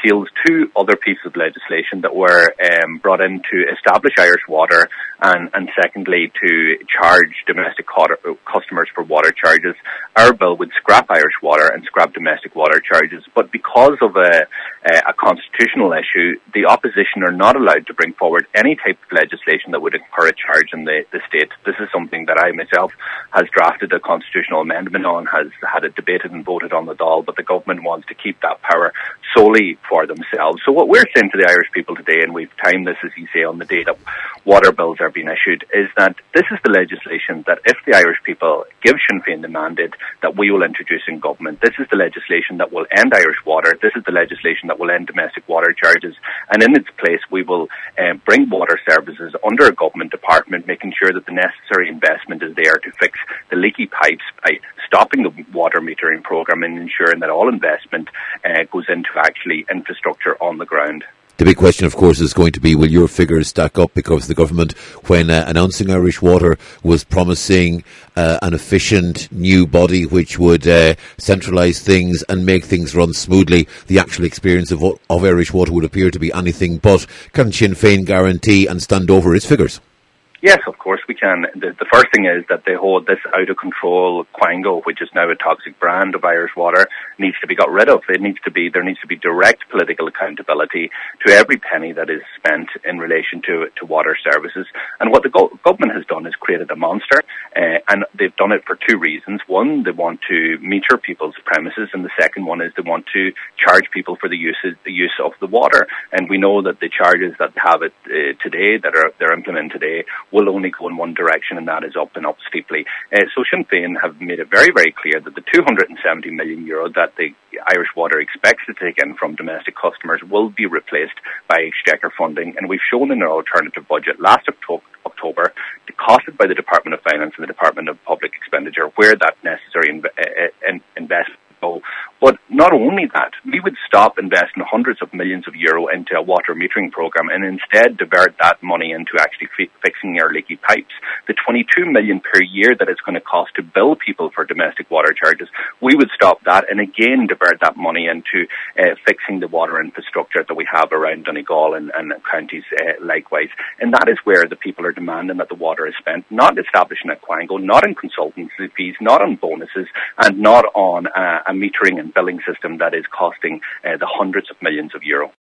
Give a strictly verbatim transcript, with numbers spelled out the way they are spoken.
repeals two other pieces of legislation that were um, brought in to establish Irish Water and, and secondly, to charge domestic customers for water charges. Our bill would scrap Irish Water and scrap domestic water charges, but because of a, a constitutional issue, the opposition are not allowed to bring forward any type of legislation that would incur a charge in the, the state. This is something that I myself has drafted a constitutional amendment on, has had it debated and voted on the Dáil, but the government wants to keep that power solely for themselves. So what we're saying to the Irish people today, and we've timed this, as you say, on the day that water bills are being issued, is that this is the legislation that if the Irish people give Sinn Féin the mandate, that we will introduce in government. This is the legislation that will end Irish Water. This is the legislation that will end domestic water charges. And in its place, we will uh, bring water services under a government department, making sure that the necessary investment is there to fix the leaky pipes by stopping the water metering programme and ensuring that all investment uh, goes into actually infrastructure on the ground. The big question, of course, is going to be, will your figures stack up? Because the government, when uh, announcing Irish Water, was promising uh, an efficient new body which would uh, centralise things and make things run smoothly. The actual experience of, of Irish Water would appear to be anything but. Can Sinn Féin guarantee and stand over its figures? Yes, of course we can. The, the first thing is that they hold this out-of-control Quango, which is now a toxic brand of Irish Water, needs to be got rid of. It needs to be there needs to be direct political accountability to every penny that is spent in relation to to water services. And what the go- government has done is created a monster, uh, and they've done it for two reasons. One, they want to meter people's premises, and the second one is they want to charge people for the use the use of the water. And we know that the charges that they have it uh, today, that are they're implementing today, will only go in one direction, and that is up and up steeply. Uh, so Sinn Féin have made it very, very clear that the two hundred seventy million euro that the Irish Water expects to take in from domestic customers will be replaced by exchequer funding, and we've shown in our alternative budget last October, October costed by the Department of Finance and the Department of Public Expenditure, where that necessary inv- uh, in- investment go. But not only that, we would stop investing hundreds of millions of euro into a water metering program and instead divert that money into actually fi- fixing our leaky pipes. The twenty-two million per year that it's going to cost to bill people for domestic water charges, we would stop that and again divert that money into uh, fixing the water infrastructure that we have around Donegal and, and counties uh, likewise. And that is where the people are demanding that the water is spent, not establishing a Quango, not on consultancy fees, not on bonuses, and not on uh, a metering and billing system that is costing uh, the hundreds of millions of euro.